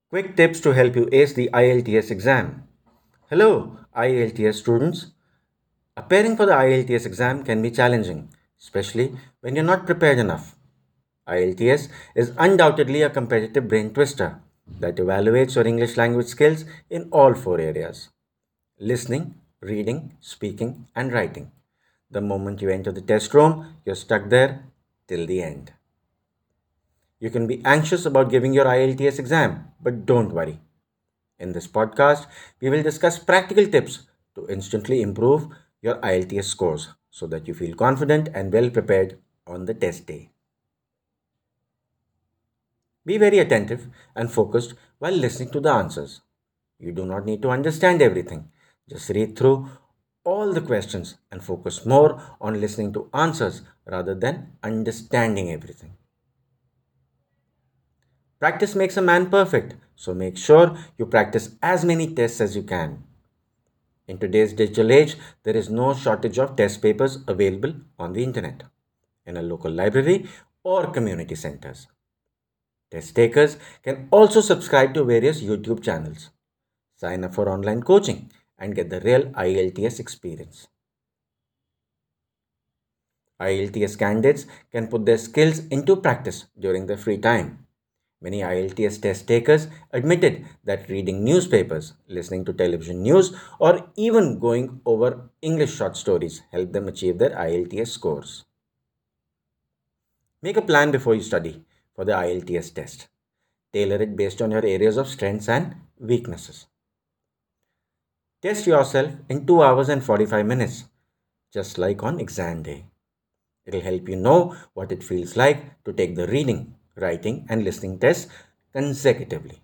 Quick tips to help you ace the IELTS exam. Hello, IELTS students. Preparing for the IELTS exam can be challenging, especially when you're not prepared enough. IELTS is undoubtedly a competitive brain twister that evaluates your English language skills in all four areas: listening, reading, speaking, and writing. The moment you enter the test room, you're stuck there till the end. You can be anxious about giving your IELTS exam, but don't worry. In this podcast, we will discuss practical tips to instantly improve your IELTS scores so that you feel confident and well prepared on the test day. Be very attentive and focused while listening to the answers. You do not need to understand everything. Just read through all the questions and focus more on listening to answers rather than understanding everything. Practice makes a man perfect, so make sure you practice as many tests as you can. In today's digital age, there is no shortage of test papers available on the internet, in a local library, or community centers. Test takers can also subscribe to various YouTube channels, sign up for online coaching, and get the real IELTS experience. IELTS candidates can put their skills into practice during their free time. Many IELTS test takers admitted that reading newspapers, listening to television news, or even going over English short stories help them achieve their IELTS scores. Make a plan before you study for the IELTS test. Tailor it based on your areas of strengths and weaknesses. Test yourself in 2 hours and 45 minutes, just like on exam day. It'll help you know what it feels like to take the reading, writing, and listening tests consecutively.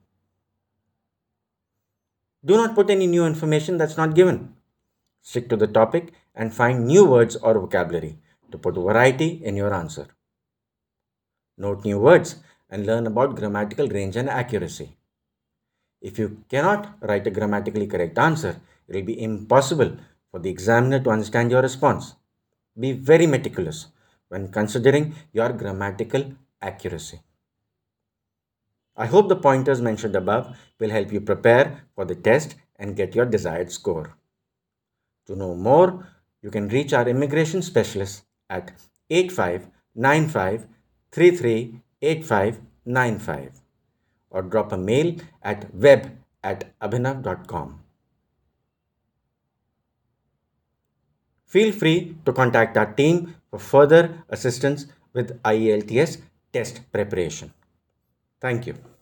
Do not put any new information that's not given. Stick to the topic and find new words or vocabulary to put variety in your answer. Note new words and learn about grammatical range and accuracy. If you cannot write a grammatically correct answer, it will be impossible for the examiner to understand your response. Be very meticulous when considering your grammatical accuracy. I hope the pointers mentioned above will help you prepare for the test and get your desired score. To know more, you can reach our immigration specialist at 8595 338595 or drop a mail at web@abhinav.com. Feel free to contact our team for further assistance with IELTS test preparation. Thank you.